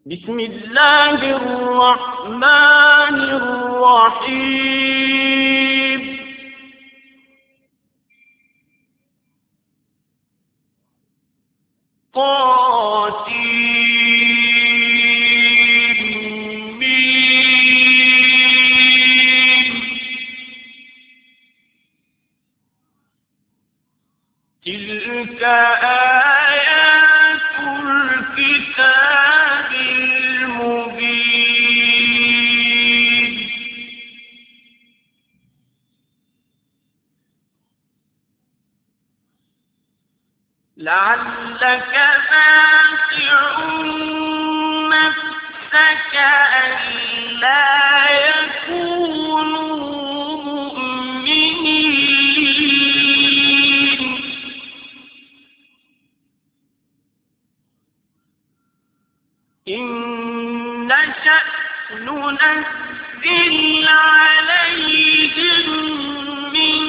بسم الله الرحمن الرحيم تلك آيات الكتاب المبين لعلك باخع نفسك ألا يكونوا مؤمنين إن نشأ ننزل عليهم من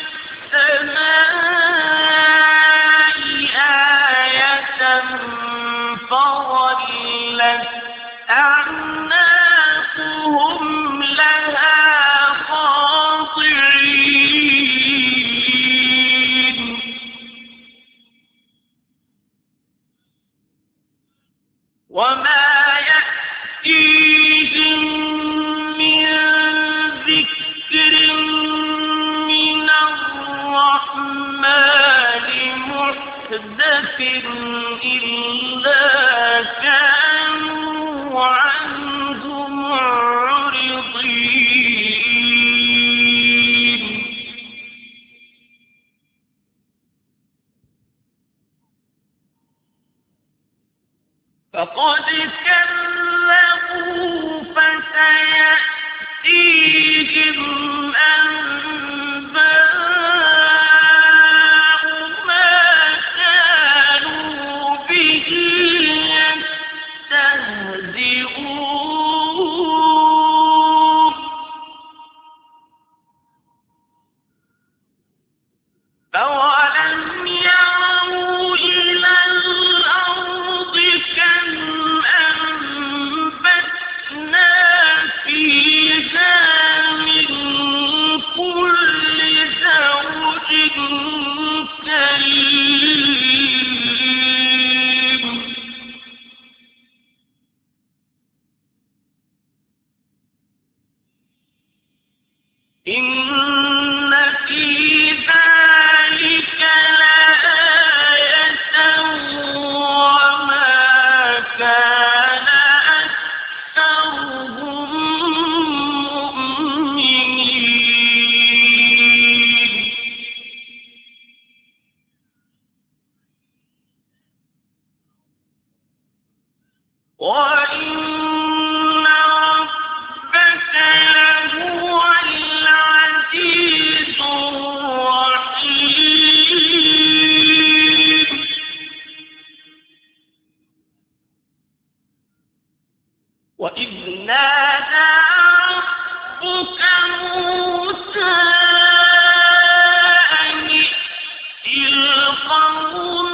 السماء آية فظلت أعناقهم لها خاضعين وما يأتيهم من ذكر من الرحمن محدث إلا كانوا عنه معرضين فقد كذبوا فسيأتيهم أنباء ما كانوا به يستهزئون أولم يروا إلى الأرض كم أنبتنا فيها من كل زوج كريم إن في ذلك لآية وما كان أكثرهم مؤمنين وإن ربك لهو العزيز الرحيم وإذ نادى ربك موسى أن ائت القوم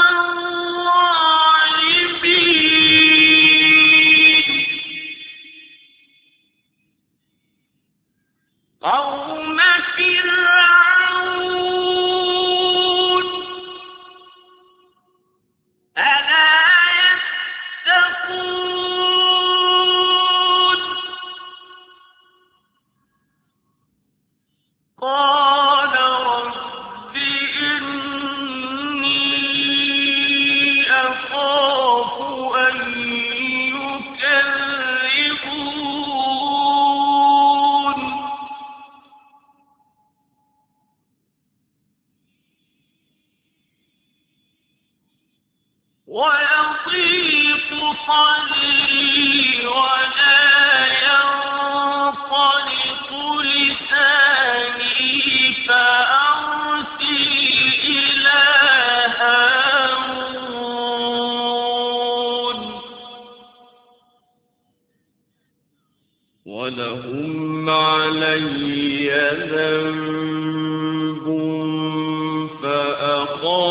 الظالمين قوم فرعون ألا يتقون قال رب إني أخاف أن يكذبون ويضيق صدري ولا ينطلق لساني فأرسل إلى هارون ولهم علي ذنب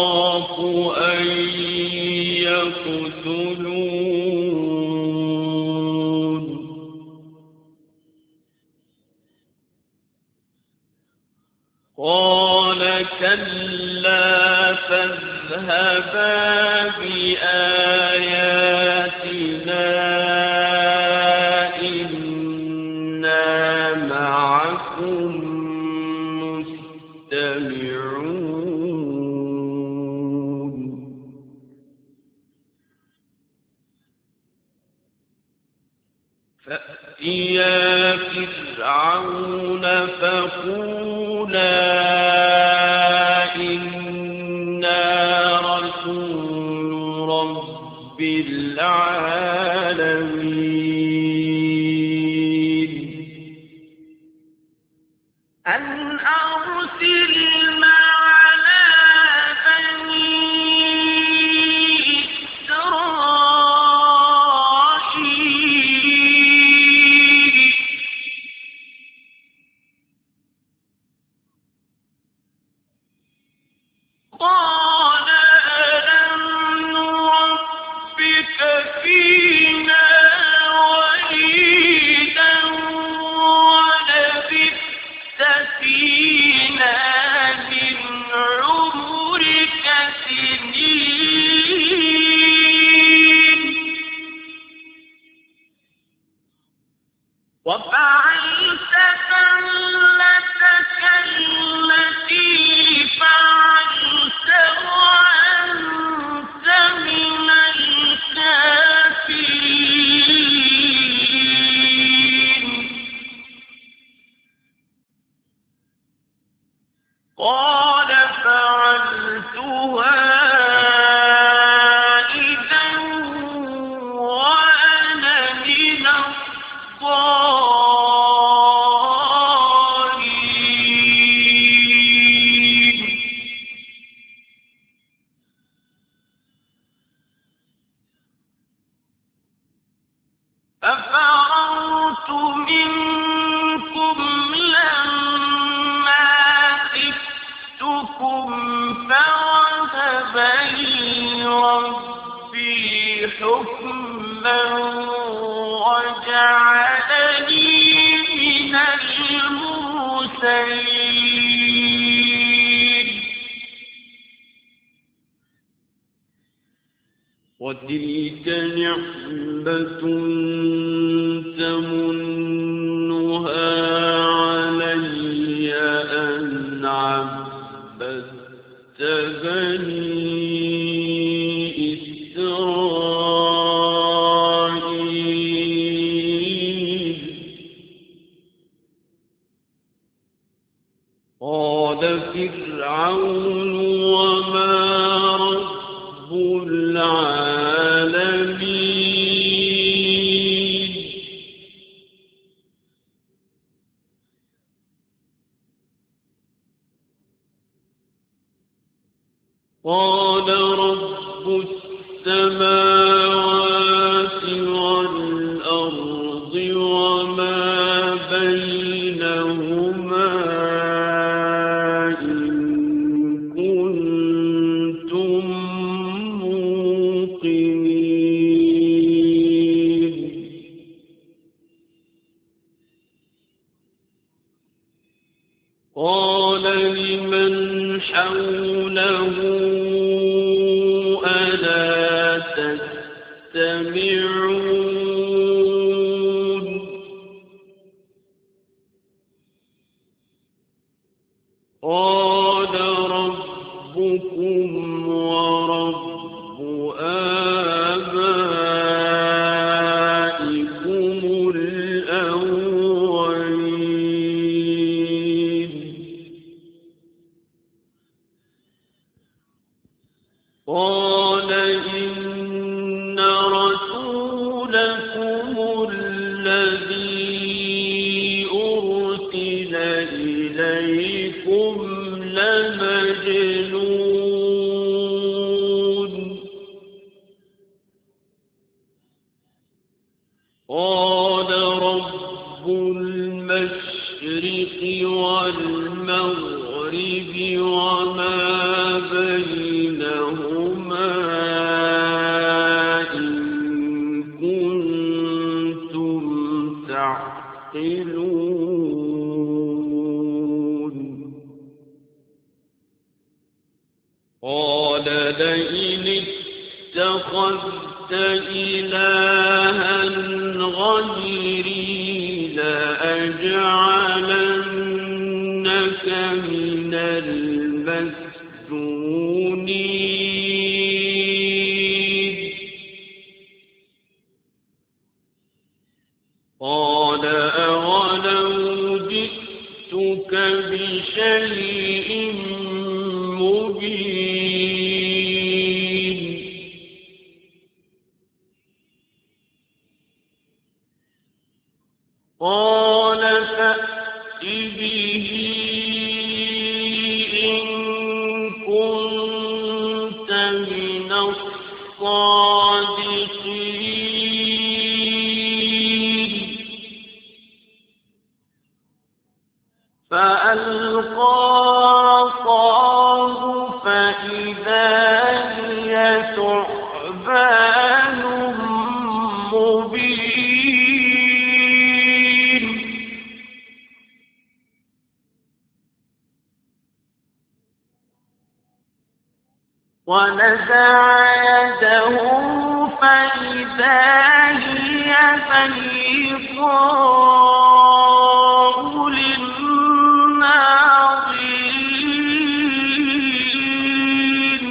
فأخاف أن يقتلون قال كلا فاذهبا بآياتنا إنا معكم مستمعون فأتيا فرعون فقولا إنا رسول رب العالمين أن أرسل معنا بني إسرائيل قال ألم نربك فينا وليدا ولبثت فينا من عمرك سنين وفعلت فعلتك التي فعلت وأنت من الكافرين قال فعلتها إذا وأنا من الضالين ففررت منكم لما خفتكم فوهب لي ربي حكما وجعلني من المرسلين وتلك نعمة تمنها علي أن عبدت بني إسرائيل قال فرعون وما رب العالمين قال رب السماوات والأرض وما بينهما إن كنتم موقنين قال لمن حوله ألا تستمعون قال ربكم ورب آبائكم الأولين قال إن رسولكم الذي أرسل إليكم لمجنون قال رب المشرق والمغرب وما بينهما إن كنتم تعقلون اتخذت إلها غيري لأجعلنك من المسجونين قال أولو جئتك بشيء مبين قال فأت به إن كنت من الصادقين فألقى عصاه فإذا هي ثعبان مبين ونزع يده فإذا هي بيضاء للناظرين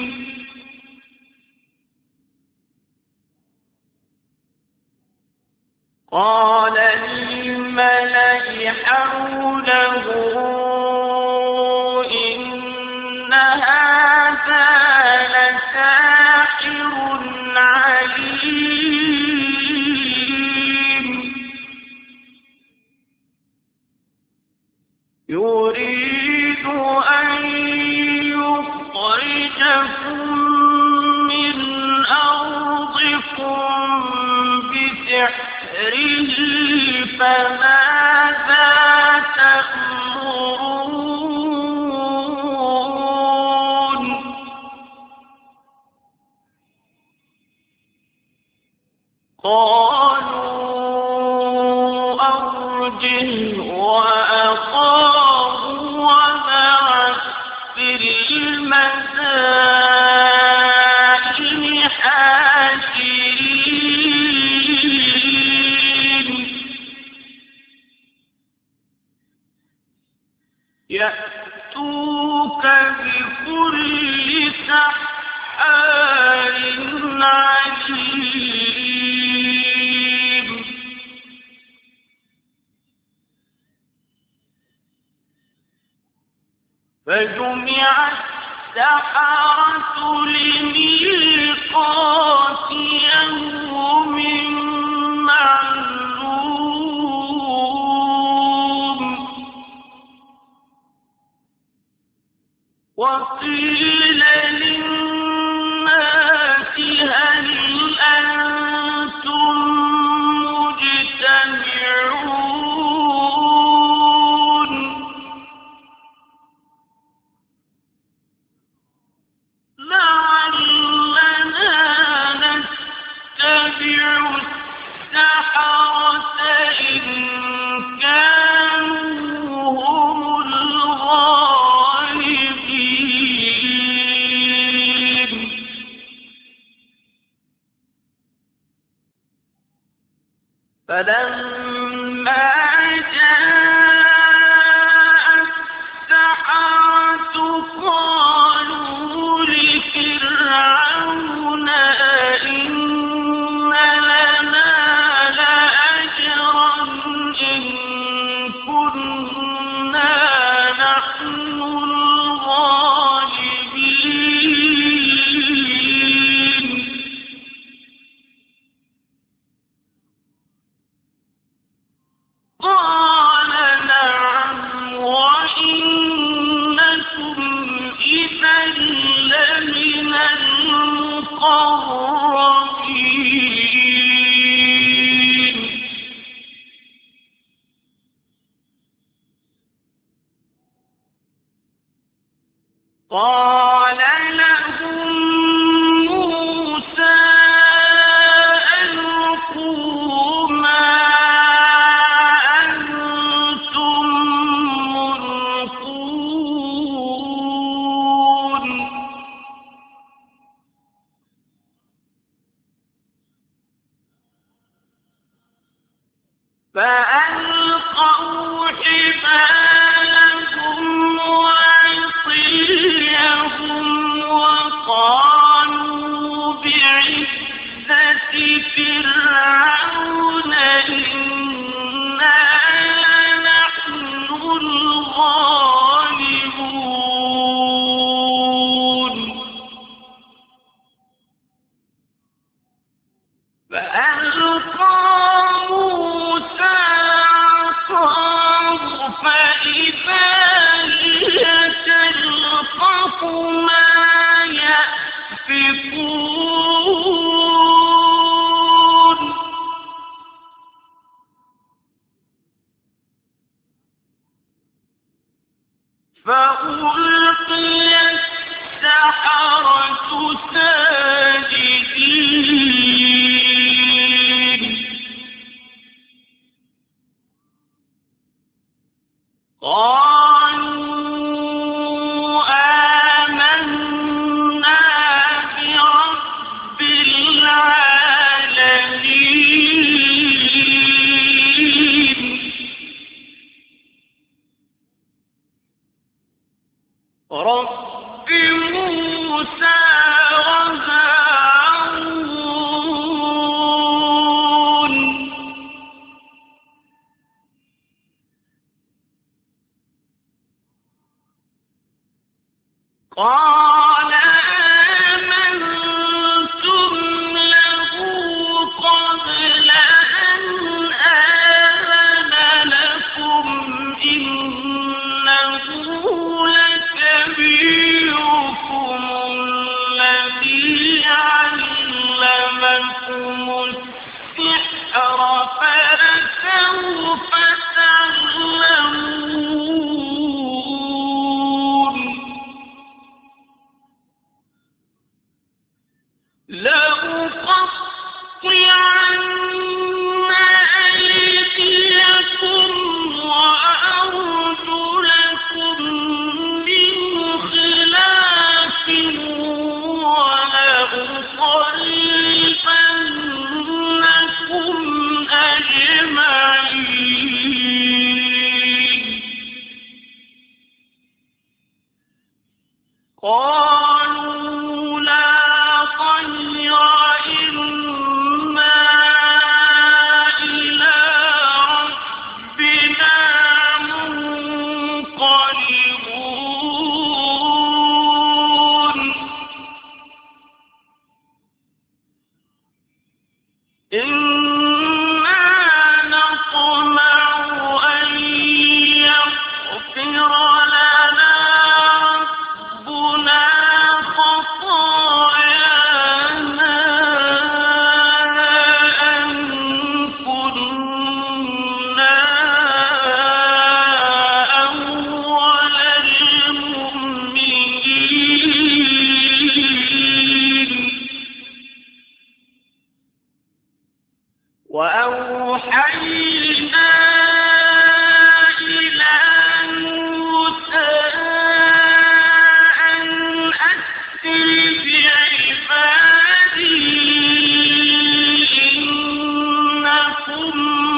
قال للملأ حوله إن هذا لساحر عليم يريد أن يخرجكم من أرضكم بسحره فماذا تأمرون قالوا أرجه وأخاه وابعث في المدائن حاشرين يأتوك بكل سحار عليم فجمع السحرة لميقات يوم معلوم وقيل للناس هل أنتم مجتمعون لعلنا نتبع السحرة إن كانوا هم الغالبين فلما جاء السحرة قالوا لفرعون أئن لنا لأجرا إن كنا نحن الغالبين قال نعم وإنكم إذا لمن المقربين قال لهم موسى ألقوا ما أنتم ملقون فألقوا حبالهم وعصيهم وقالوا بعزة فرعون إنا لنحن الغالبون فألقى موسى عصاه فإذا هي تلقف ما يأفكون فألقي السحرة ساجدين قالوا آمنا برب العالمين رب موسى وهارون قال آمنتم له قبل أن آذن لكم إنه لكبيركم الذي علمكم السحر فلسوف تعلمون لأقطعن أيديكم وأرجلكم من خلاف ولأصلبنكم أجمعين قالوا لا طير إنا إلى ربنا منقلبون إنا نطمع أن يغفر لنا ربنا خطايانا أن كنا أول المؤمنين وأوحينا إلى موسى أن أسر بعبادي إنكم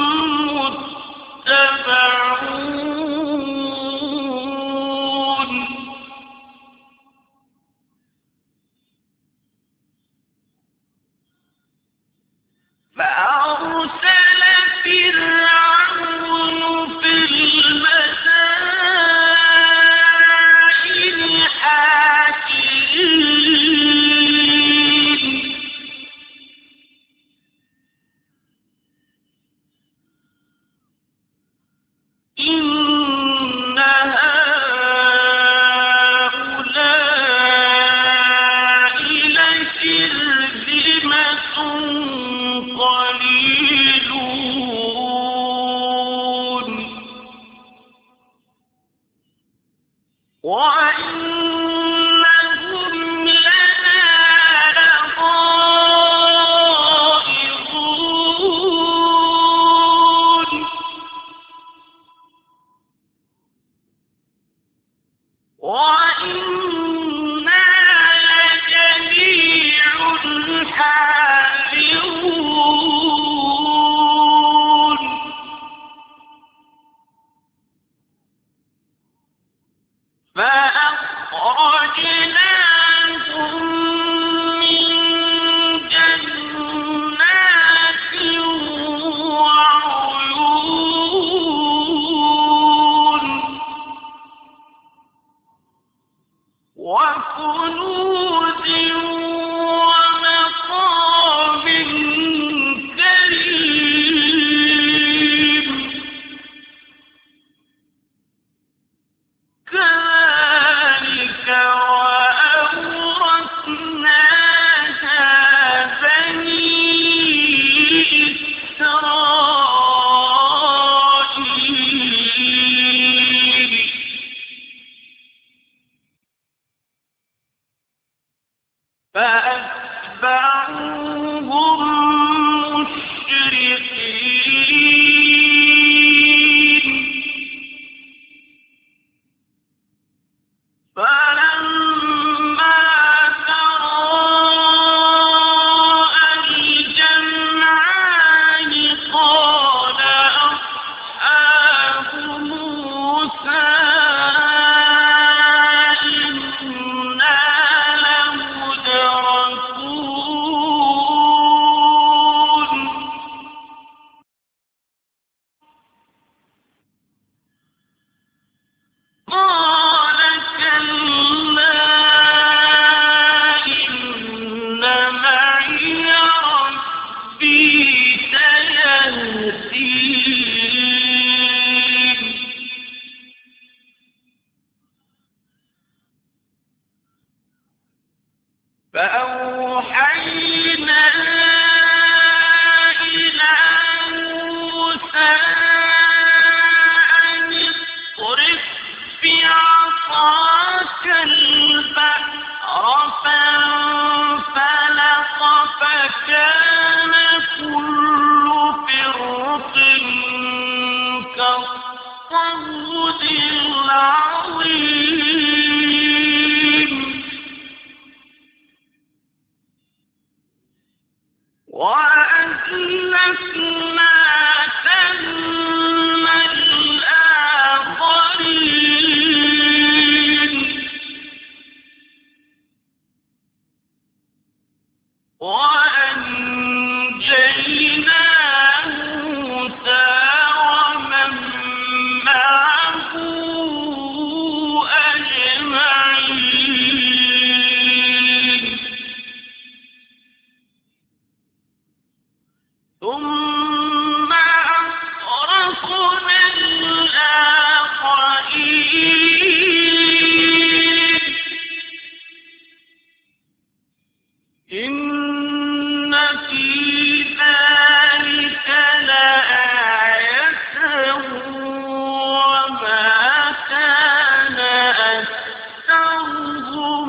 متبعون فأرسل فرعون وأهلكنا ثم الآخرين وأنجينا موسى ومن معه أجمعين ثم أغرقنا الآخرين إن في ذلك لآية وما كان أكثرهم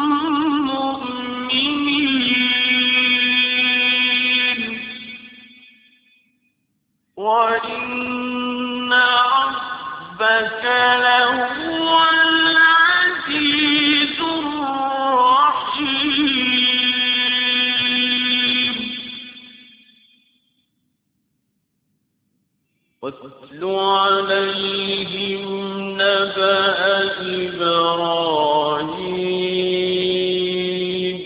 مؤمنين وإن ربك لهو العزيز الرحيم واتل عليهم نبأ إبراهيم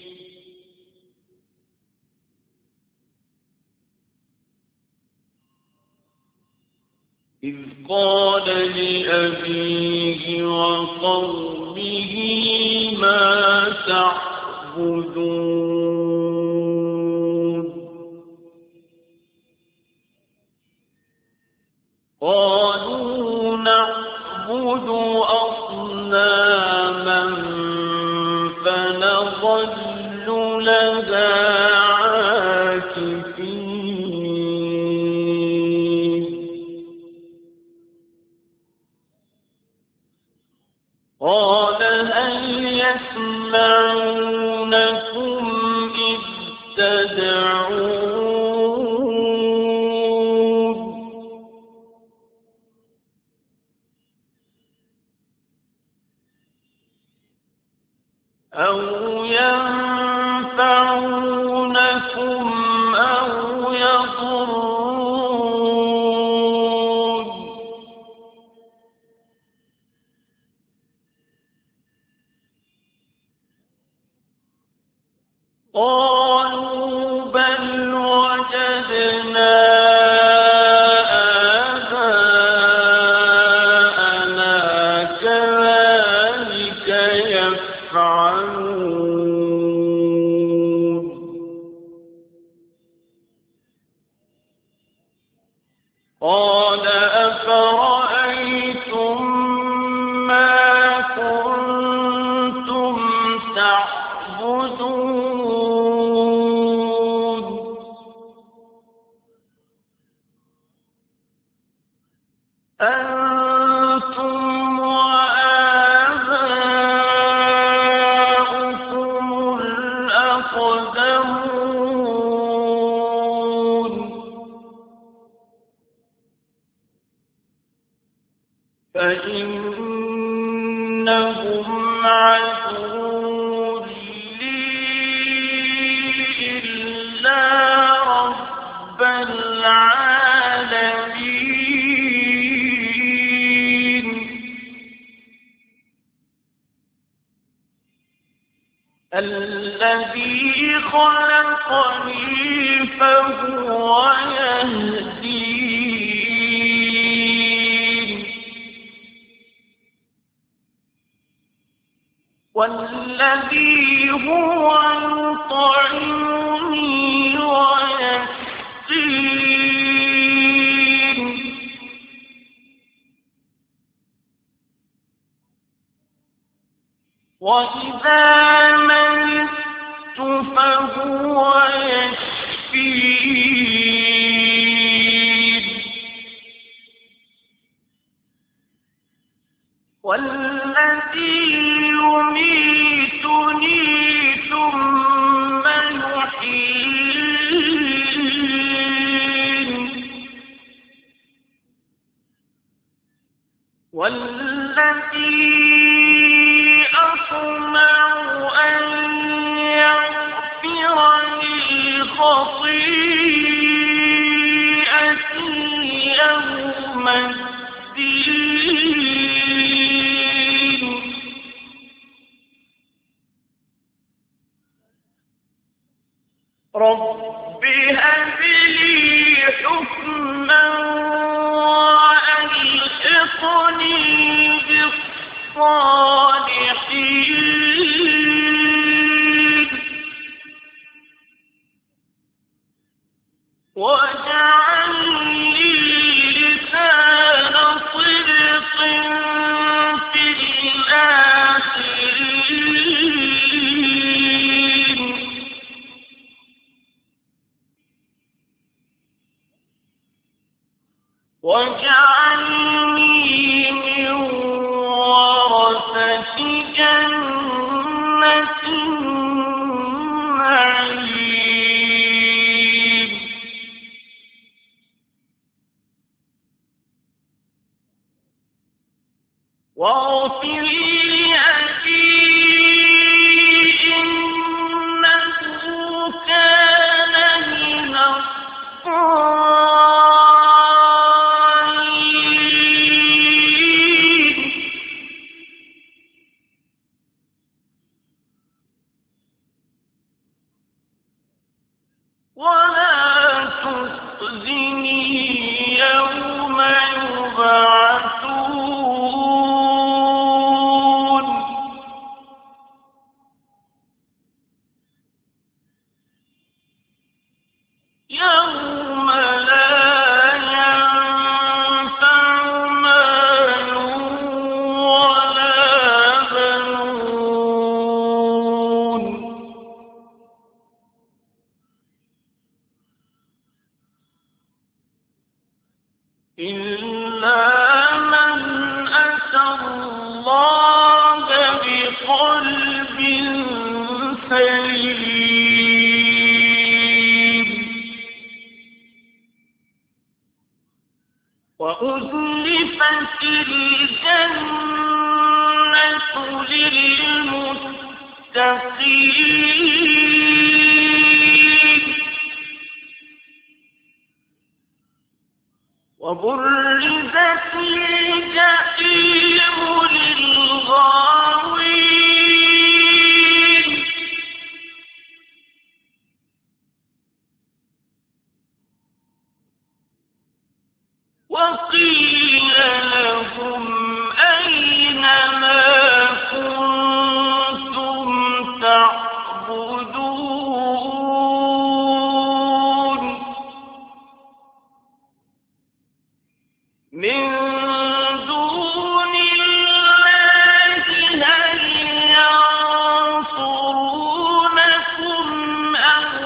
إذ قال لأبيه وقومه ما تعبدون قالوا نعبد أصناما فنظل لها عاكفين قال هل يسمعونكم إذ تدعون أو ينفعونكم أو يضرون قالوا بل وجدنا آباءنا كذلك يفعلون قال أفرأيتم ما كنتم تعبدون أنتم وآباؤكم الأقدمون فإنهم عدو لي إلا رب العالمين الذي خلقني فهو يهدين والذي هو يطعمني ويسقين وإذا مرضت فهو يشفين والذي يميتني ثم يحيين والذي أطمع أن يغفر لي خطيئتي الدين رب هب لي حكما وألحقني بالصالحين واجعل لي لسان صدق في الآخرين واجعلني من ورثة جنة النعيم واغفر لأبي إنه كان من الضالين ولا تخزني يوم يبعثون يوم لا ينفع مال ولا بنون إلا من أتى الله بقلب سليم وأزلفت الجنة للمتقين وبرزت الجحيم للغاوين وقيل لهم أين ما كنتم تعبدون من دون الله هل ينصرونكم أو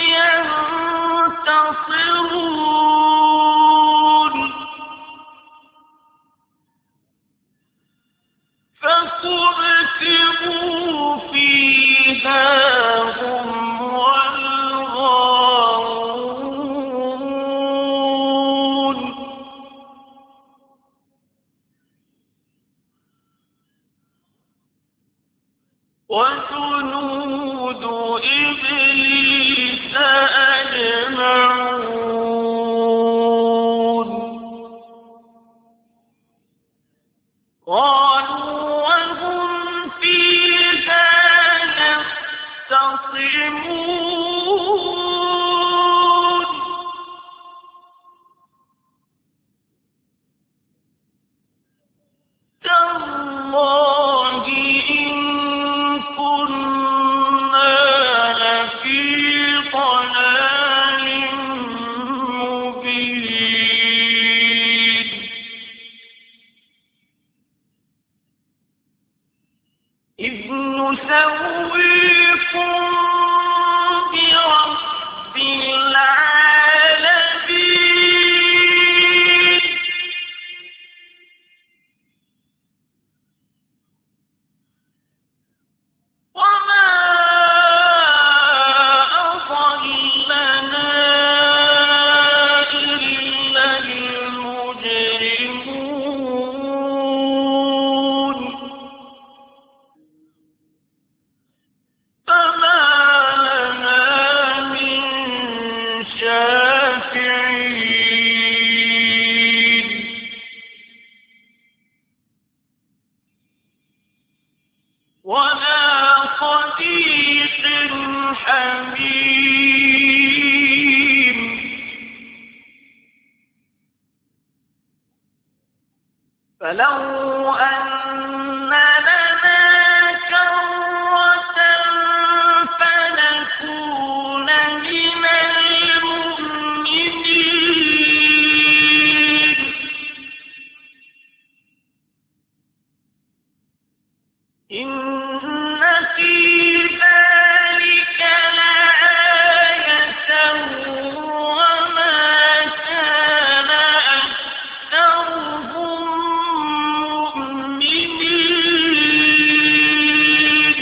ينتصرون فكبكبوا فيها هم والغاوون وجنود إبليس أجمعون قالوا وهم فيها يختصمون تالله إن كنا لفي ضلال مبين إذ نسويكم برب العالمين وما أضلنا إلا المجرمون فما لنا من شافعين فلو أن لنا كرة فنكون من المؤمنين إن في ذلك لآية وما كان أكثرهم مؤمنين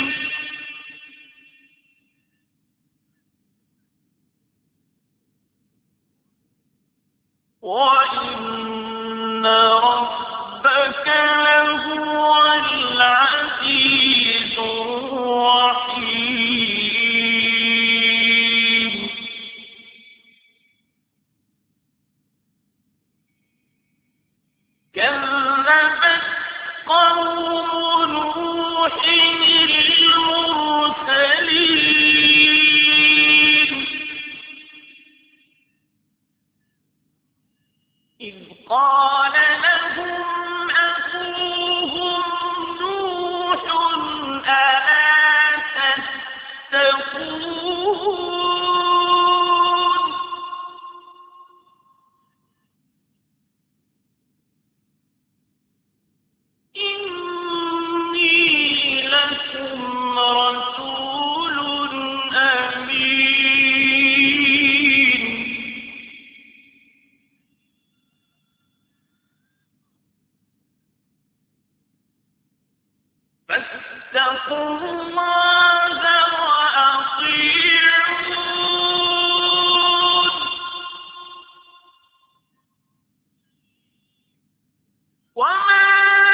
وإن ربك لهو العزيز الرحيم كذبت قوم نوح المرسلين إذ قال لهم أخوهم نوح ألا تتقون إني لكم رسول أمين فاتقوا الله وأطيعون وما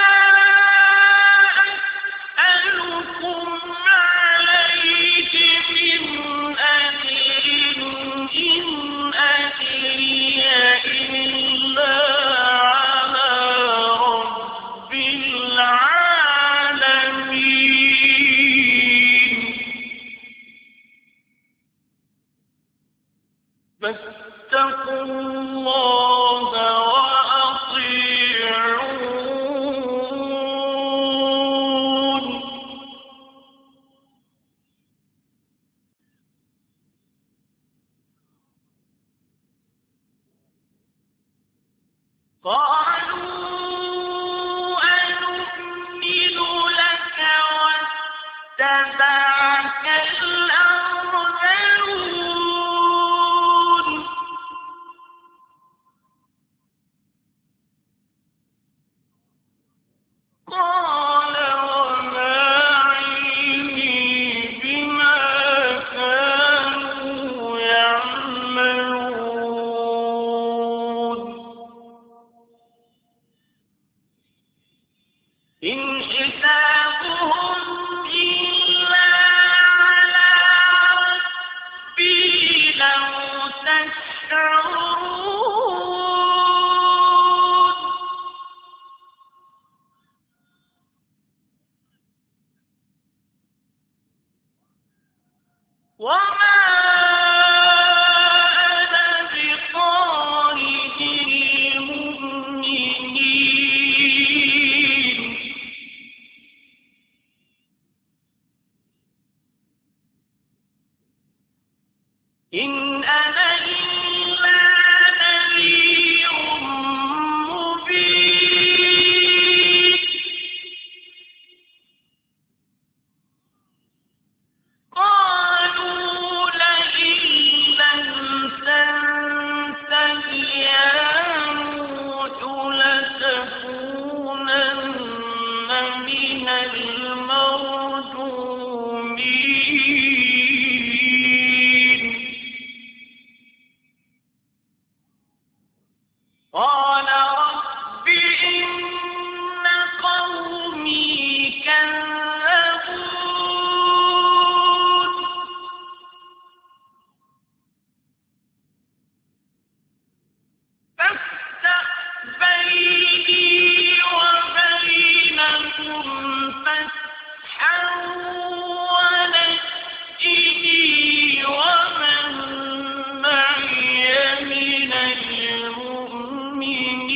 أسألكم عليه من أجر إن أجري إلا على رب العالمين فاتقوا الله وأطيعون قالوا أنؤمن لك واتبعك الأرذلون قال وما علمي بما كانوا يعملون إن حسابهم إلا على ربي لو تشعرون وما أنا بطارد المؤمنين إن أنا إلا نذير مبين قالوا لئن لم تنته يا نوح لتكونن من المرجومين قال رب إن قومي كذبون فافتح بيني وبينهم فتحا ونجني ومن معي من المؤمنين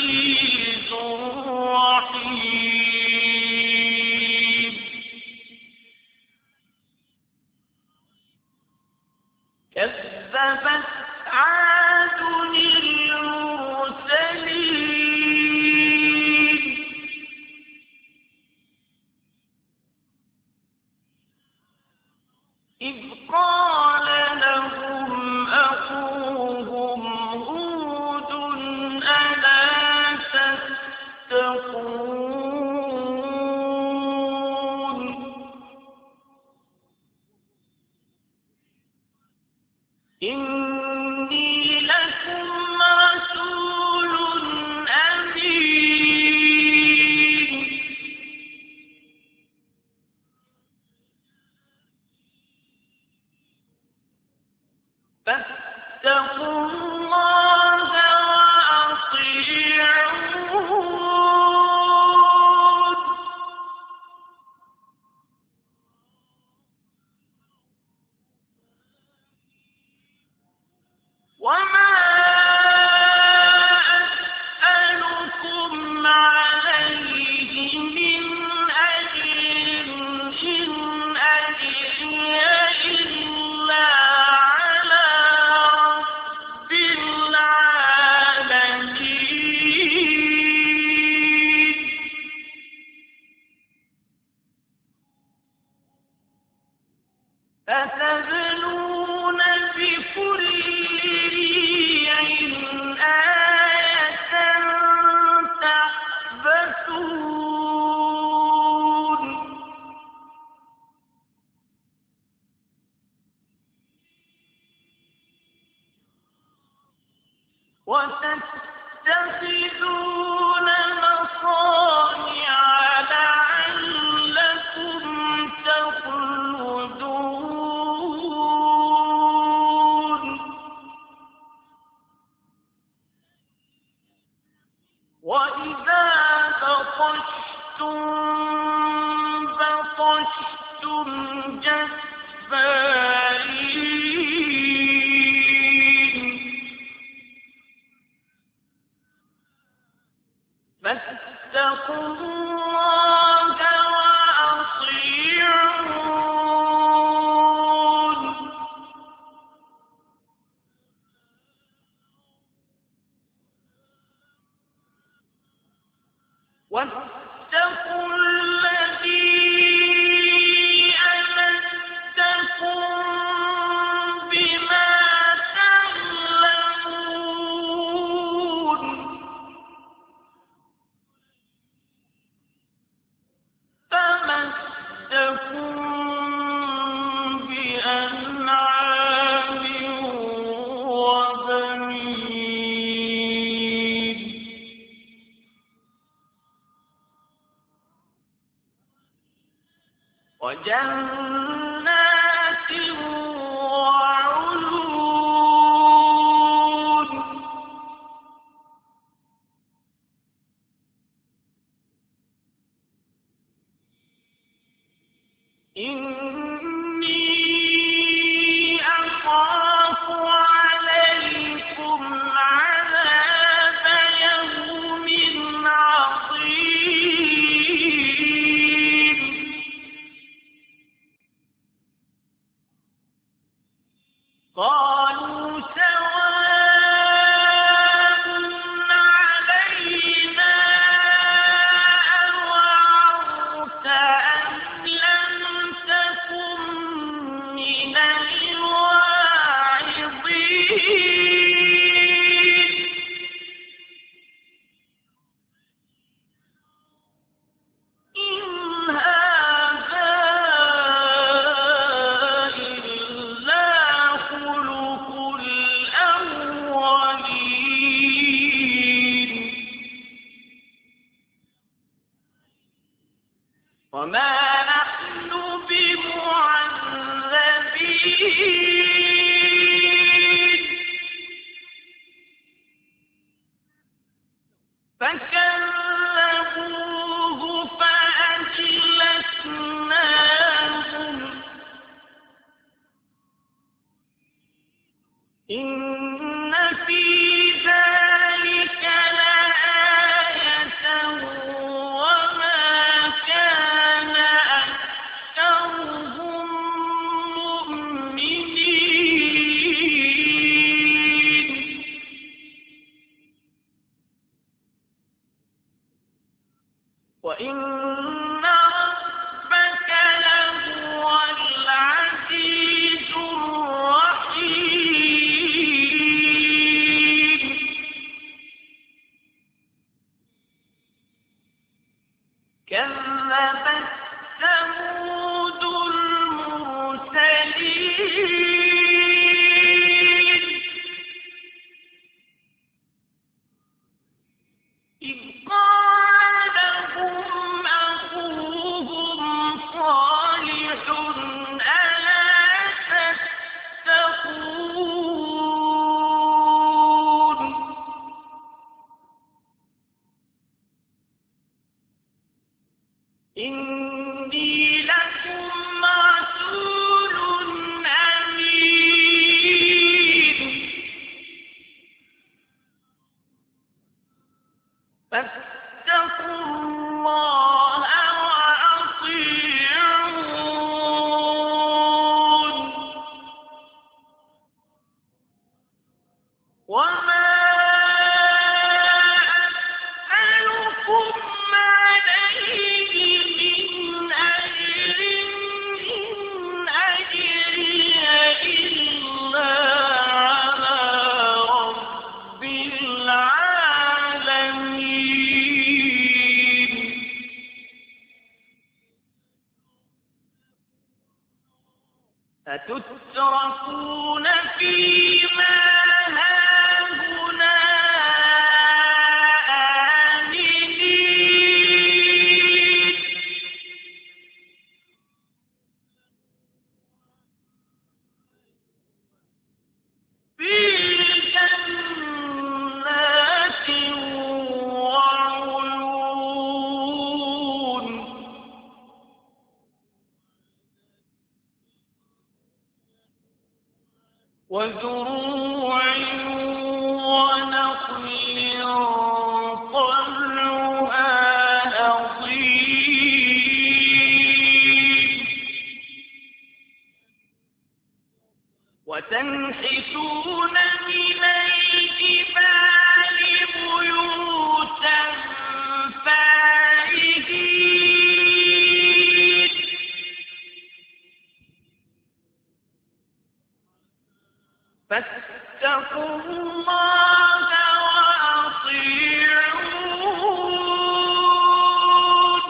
عزيز رحيم كذبت عاد المرسلين إذ قال لهم أخوهم هود ألا تتقون إني لكم رسول أمين فاتقوا الله وأطيعون وما أسألكم عليه من أجر إن أجري إلا على رب العالمين أتبنون بكل ريع آية تعبثون وتتخذون مصانع لعلكم تخلدون وإذا بطشتم بطشتم جبارين فاتقوا الله وأطيعون واتقوا الذي أمدكم بما تعلمون فمدكم بأنعام وبنين وجنات وعيون إني أخاف عليكم عذاب يوم عظيم قالوا سواء علينا أوعظت أم لم تكن من الواعظين إن هذا إلا خلق الأولين وما نحن بمعذبين فكذبوه فأهلكناهم إن في ذلك لآية إذ قال لهم أخوهم صالح ألا تتقون إني لكم رسول أمين فاتقوا الله وأطيعون وما أسألكم عليه من أجر إن أجري إلا على رب العالمين أتتركون فيما هاهنا آمنين في جنات وعيون وزروع ونخل طلعها هضيم وتنحتون من الجبال بيوتا فارهين فاتقوا الله وأطيعون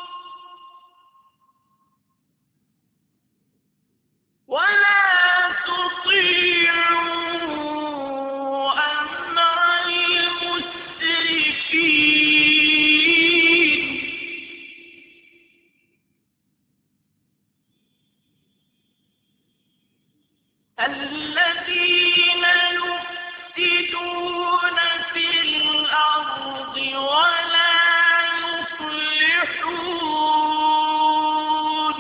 ولا تطيعوا أمر المسرفين الذين يفسدون في الأرض ولا يصلحون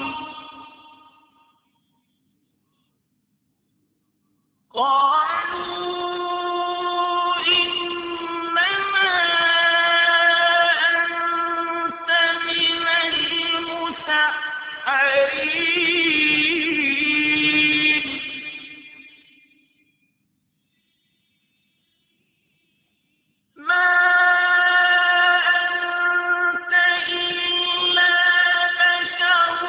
قالوا إنما أنت من المسحرين ما أنت إلا بشر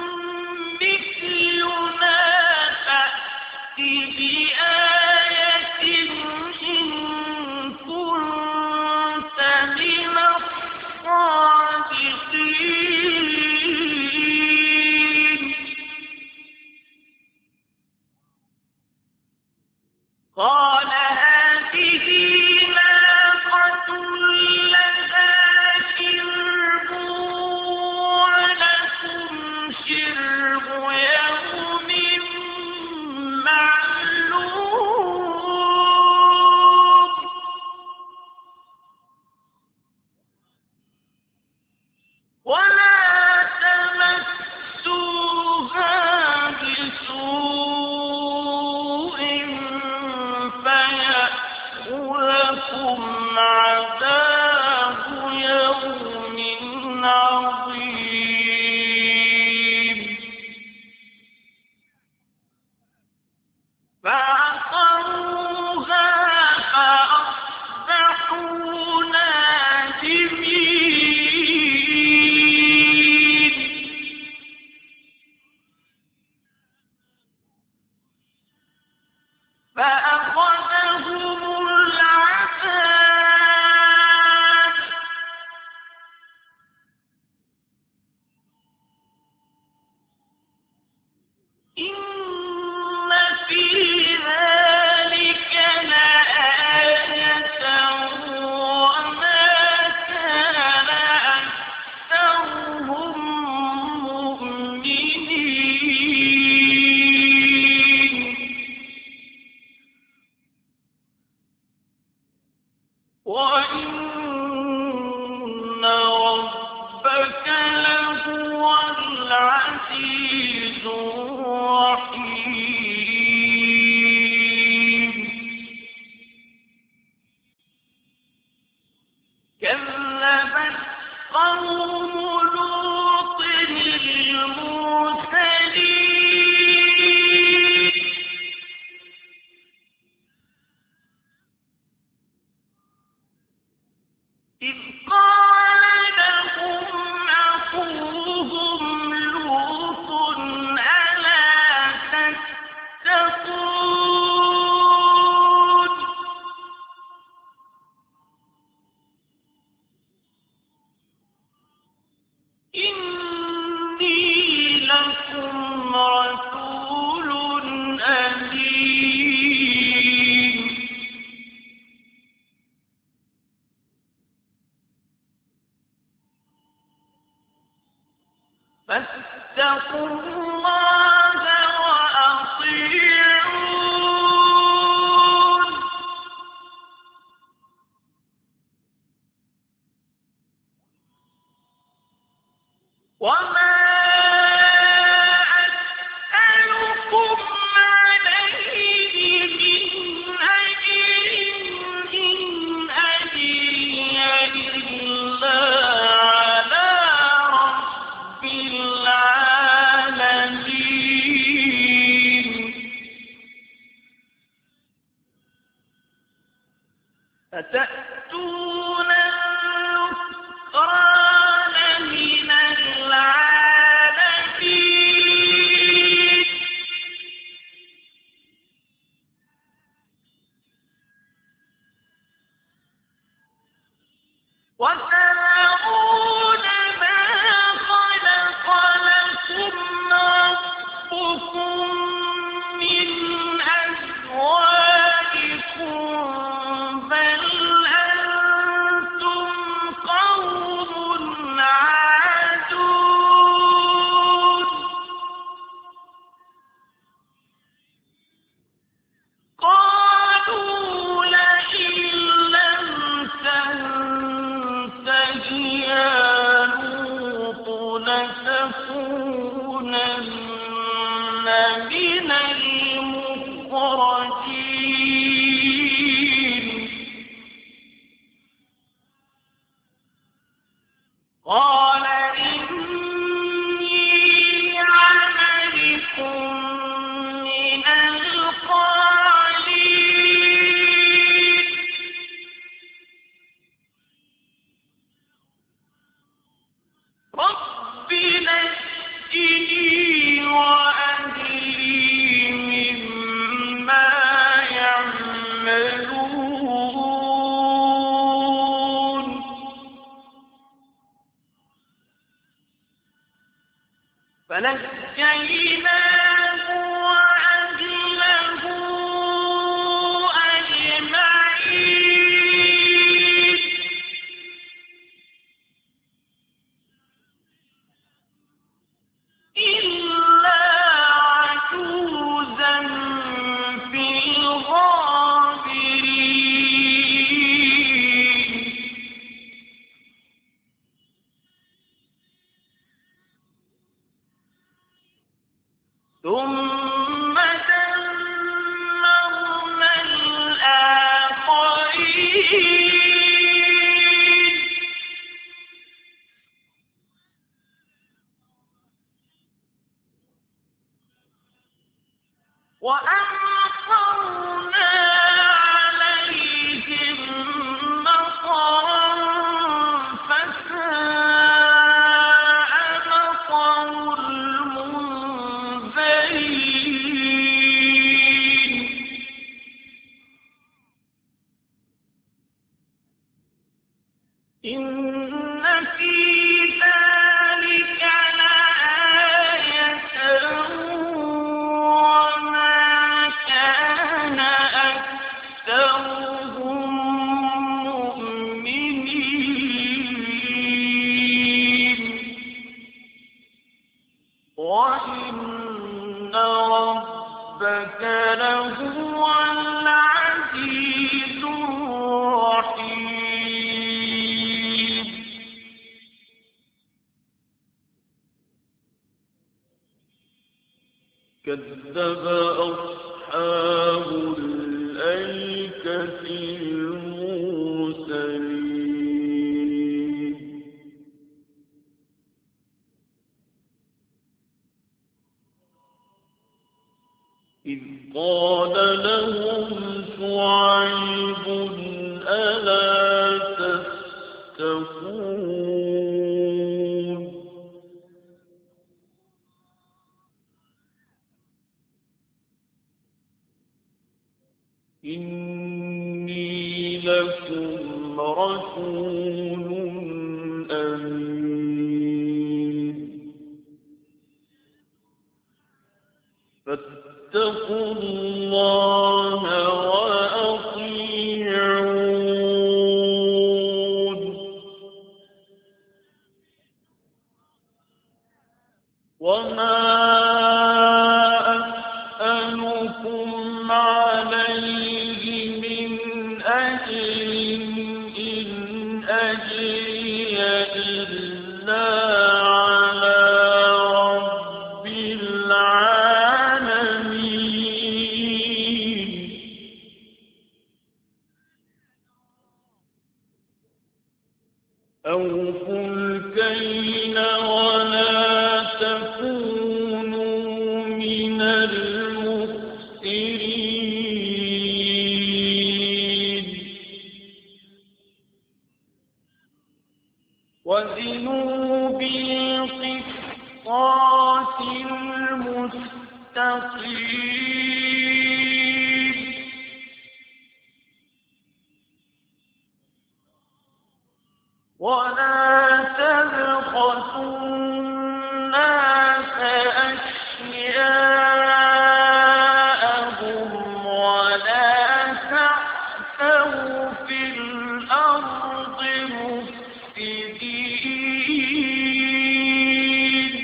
مثلنا فأت بآية إن كنت من الصادقين قال هذه ناقة لها شرب ولكم شرب يوم معلوم ولا تمسوها بسوء فيمسككم فاتقوا الله وأطيعون وما أسألكم عليه من أجر إن أجري إلا على رب العالمين أتأتون الذكران من العالمين وتذرون ما خلق لكم ربكم من أزواجكم بل أنتم قوم عادون قالوا لئن لم تنته يا لوط لتكونن من المخرجين قال إني عملكم من القالين رب نجني وأهلي مما يعملون فنجيناه وأهله أجمعين إلا عجوزا في الغابرين ثم دمرنا الآخرين وأمطرنا عليهم مطرا فساء مطر المنذرين إن في ذلك لآية وما كان أكثرهم مؤمنين وإن ربك لهو العزيز الرحيم كذب أصحاب الأيكة المرسلين إذ قال لهم شعيب ألا تتقون إني لكم رسول أمين فاتقوا الله وأطيعون أسألكم عليه من أجر إن أجري إلا على رب العالمين أوفوا الكيل ولا تكونوا من المخسرين وزنوا بالقسطاس المستقيم ولا تبخسوا الناس أشياءهم ولا تعثوا في الأرض مفسدين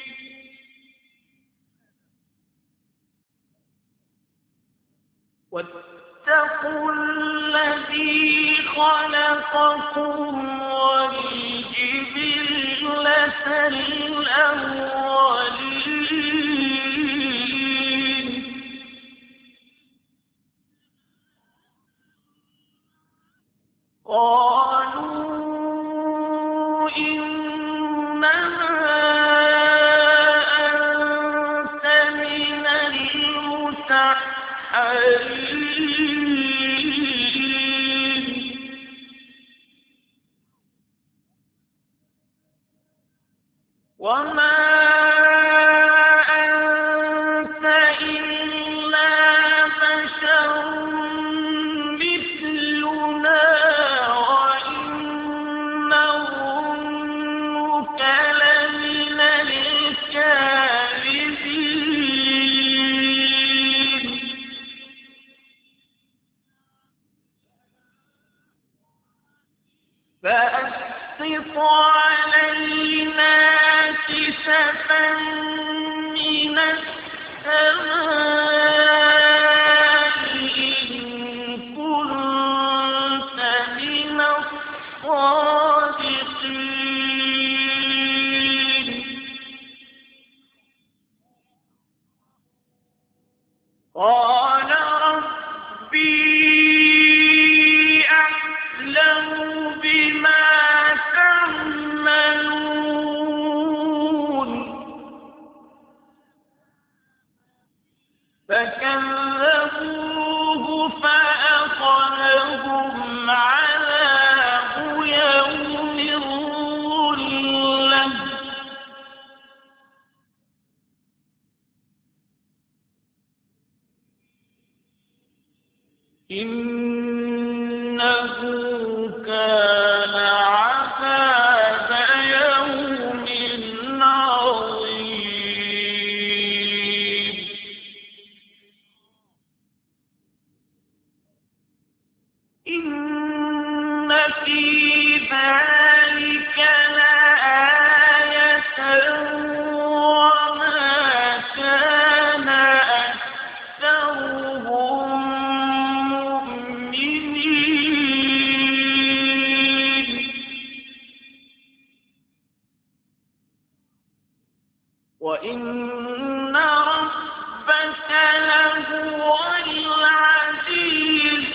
واتقوا الذي خلقكم والجبلة الأولين قالوا إنما أنت من المسحرين وما أنت إلا بشر مثلنا وإن نظنك لمن الكاذبين فأسقط علينا كسفا من السماء إن كنت من الصادقين قال ربي أعلم بما تعملون فكذبوه فأخذهم عذاب يوم الظلة إنه كان عذاب يوم عظيم إن في ذلك لآية وما كان أكثرهم مؤمنين وإن ربك لهو العزيز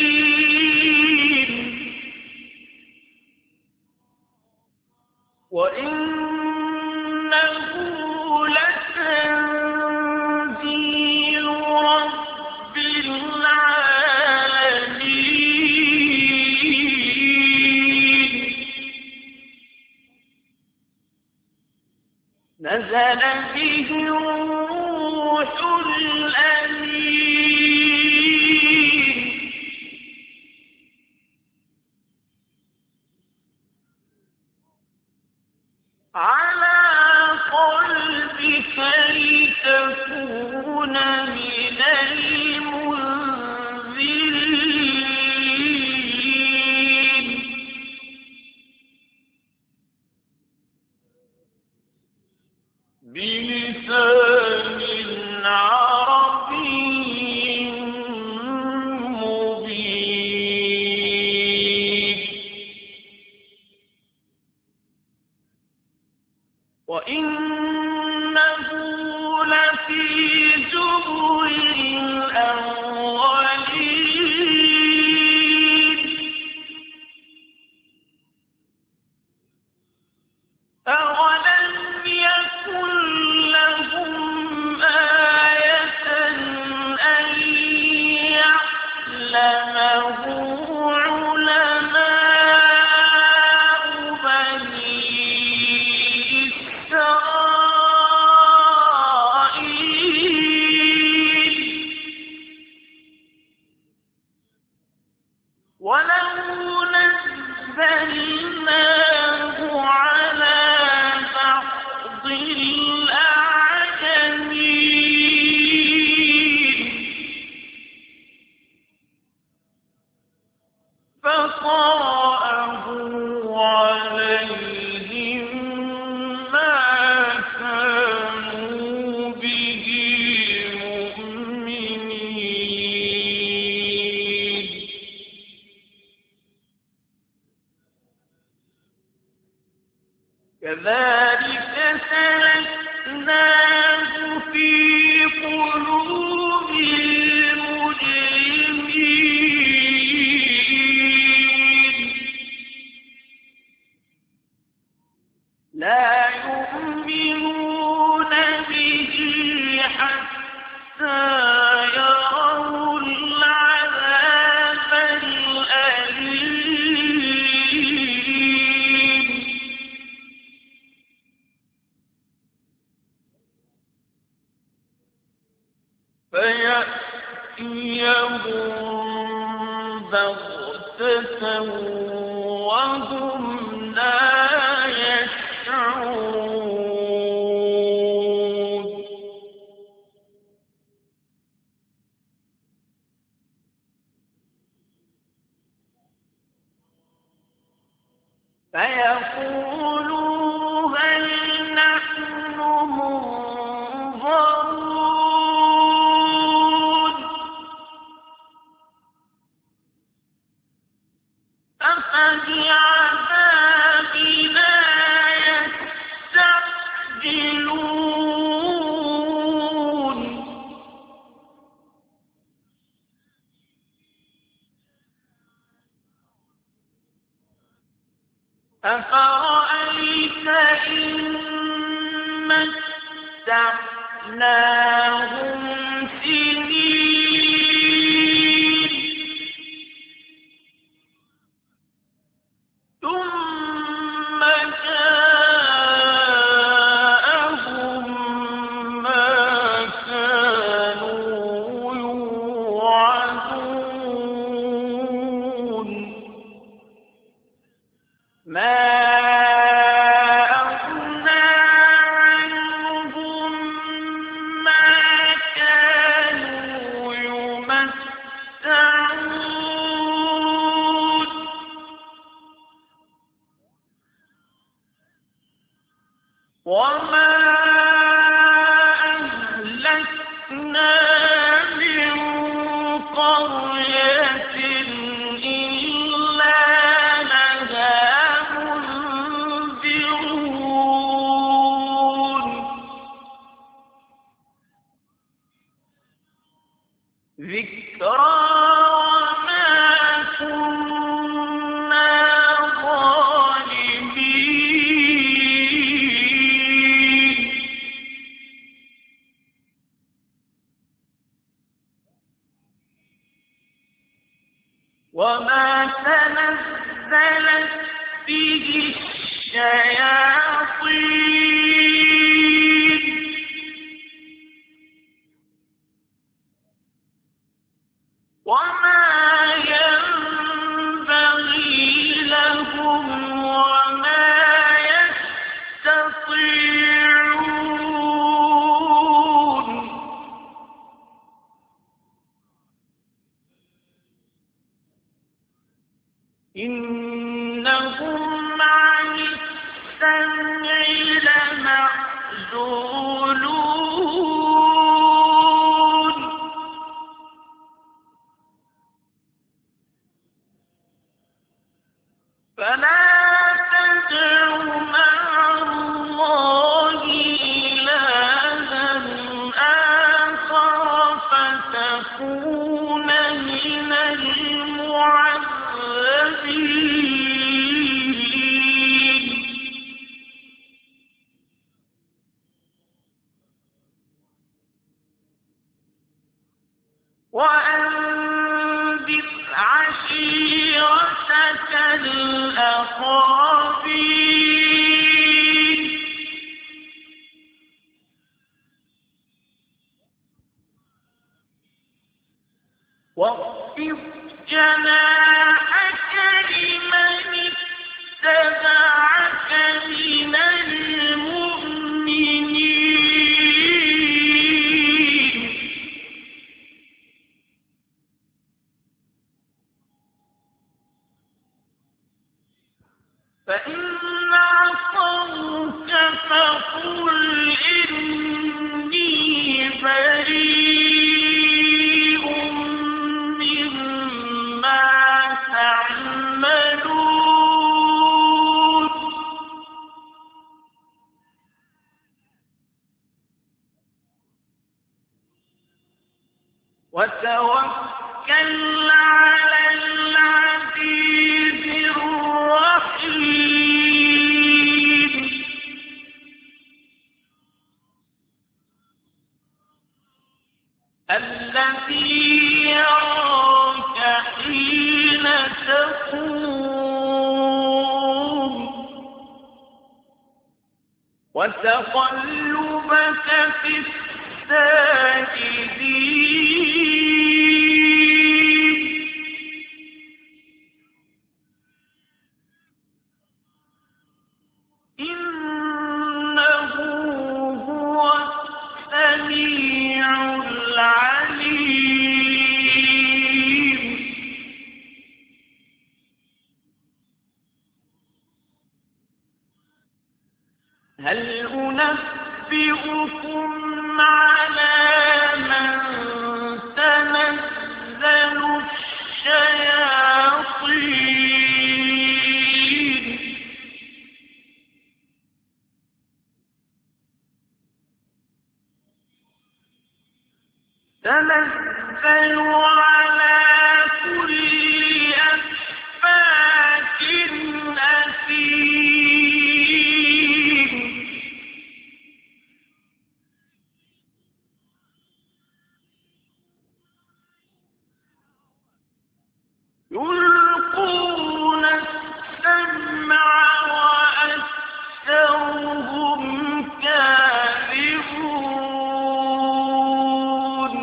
الرحيم في زبر الأولين أولم يكن لهم آية أن يعلمه علماء بني إسرائيل ولو نزلناه على بعض الأعجمين فقرأه عليهم ما كانوا به مؤمنين كذلك سلكناه في قلوب المجرمين لا يؤمنون به حتى يروا العذاب الأليم فيأتيهم بغتة وهم لا يشعرون فيقولوا هل نحن منظرون أفبعذابنا يستعجلون أفرأيت إن متعناهم سنين ثم جاءهم ما كانوا يوعدون ما أغنى عنهم ما كانوا يمتعون وما أهلكنا من قرية إلا لها منذرون ذكرى وما كنا ظالمين وما تنزلت به الشياطين وما ينبغي لهم وما يستطيعون إنهم عن السمع لمعزولون فلا تدع مع الله إلها تكون من المعذبين وأنذر عشيرتك الأقربين واخفض جناحك لمن اتبعك من المؤمنين فإن عصوك فقل إني بريء مما تعملون وتوكل على العزيز الرحيم الذي يراك حين تقوم وتقلبك في الساجدين إنه هو السميع العليم هل أنبئكم على من تنزل الشياطين تنزل على كل أفاك أثيم يلقون السمع وأكثرهم كاذبون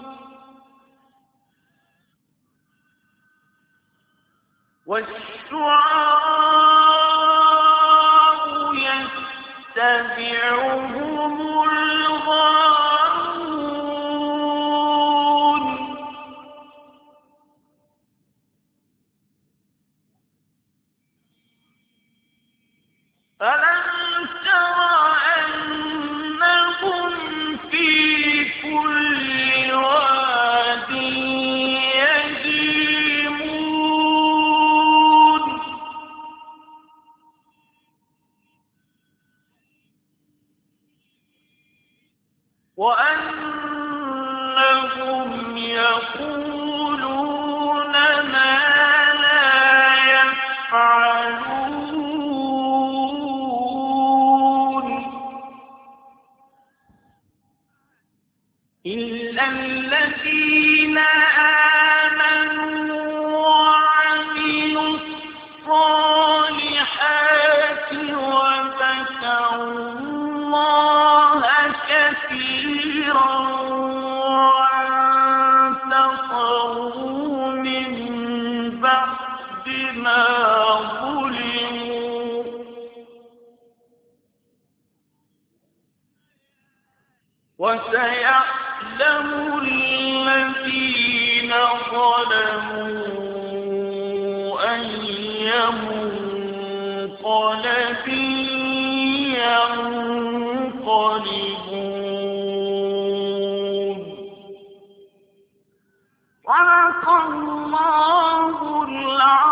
والشعراء يتبعهم الغاوون ألم تر أنهم في كل واد يهيمون وأنهم يقولون ما لا يفعلون إلا الذين آمنوا وعملوا الصالحات وذكروا الله كثيرا وانتصروا من بعد ما ظلموا وسيعلم الذين ظلموا أي منقلب ينقلبون صدق الله العظيم.